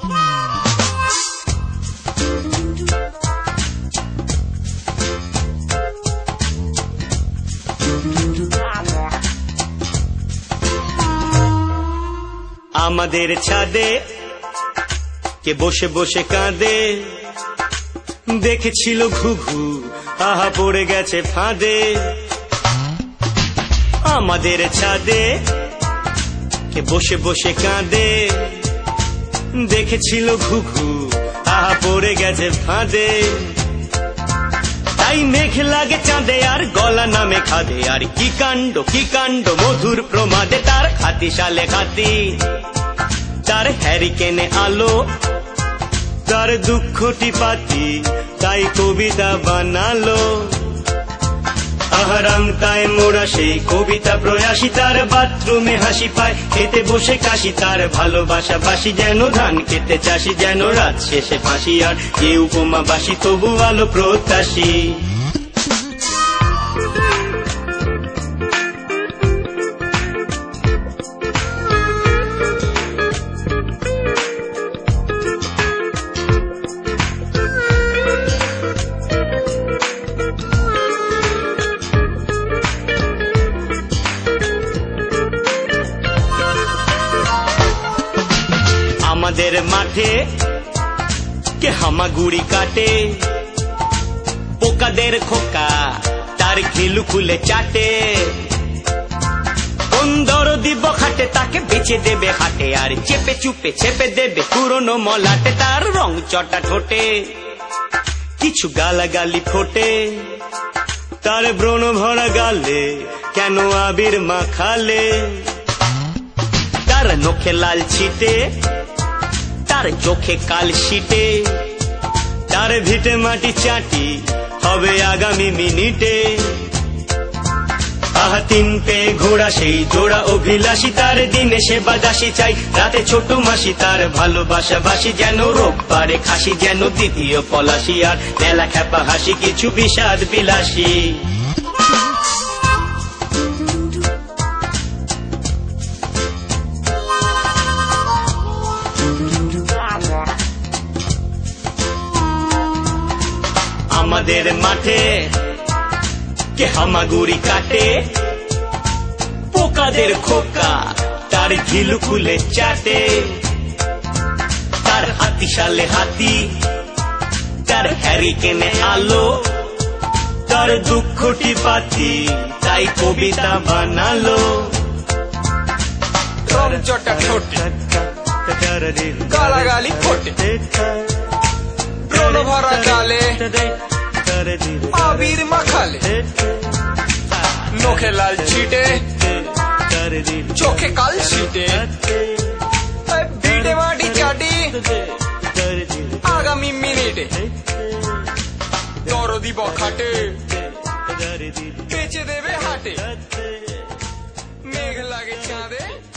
আমাদের ছাদে কে বসে বসে কাঁদে, দেখেছিল ঘুঘু আহা পড়ে গেছে ফাঁদে। আমাদের ছাদে কে বসে বসে কাঁদে, দেখেছিল ঘুঘু আহা পড়ে গেছে ফাঁদে। তাই মেঘ লাগে চাঁদে আর গলা নামে খাদে, আর কি কাণ্ড মধুর প্রমাদে। তার খাতি সালে খাতি, তার হ্যারিকেনে আলো, তার দুঃখটি পাতি, তাই কবিতা বানালো। আহারাম তাই মোরা সেই কবিতা প্রয়াসী, তার বাথরুমে হাসি পায়, খেতে বসে কাশি। তার ভালোবাসা বাসি যেন ধান খেতে চাষি, যেন রাত শেষে ফাঁসি আর যে উপমা বাসি, তবু আলো প্রত্যাশী। আমাদের মাঠে কে হামাগুড়ি কাটে, পোকাদের খোকা তার ঘিলু খুলে চাটে। কোন দরদি বখাটে তাকে বেচে দেবে হাটে, আর চেপে চুপে চেপে দেবে পুরনো মলাটে। তার রং চটা ঠোঁটে কিছু গালাগালি ফোটে, তার ব্রণ ভরা গালে কেন আবির মাখালে। তার নখে লাল ছিটে, তার চোখে কাল শিটে, তার ভিটে মাটি চাটি হবে আগামী মিনিটে। আহা তিন পেয়ে ঘোড়া সেই জোড়া অভিলাষী, তার দিনে সেবা দাসী চাই রাতে ছোট মাসি। তার ভালোবাসা বাসি যেন রোগ পারে খাসি, যেন দ্বিতীয় পলাশি আর মেলা খ্যাপা হাসি, কিছু বিষাদ বিলাসী। আমাদের মাঠে কে হামাগুড়ি কাটে, পোকাদের খোকা তার ঘিলু খুলে চাটে। তার হাতি সালে হাতি, তার হ্যারিকেনে আলো, তার দুঃখটি পাতি, তাই কবিতা বানালো। রং চটা ঠোঁটে গালাগালি ফোটে, ব্রণ ভরা গালে আবির মাখালে। নখে লাল ছিটে, চোখে কাল ছিটে, ভিটে মাটি চাটি আগামী মিনিটে। দরদি বখাটে বেচে দেবে হাটে, মেঘ লাগে চাঁদে।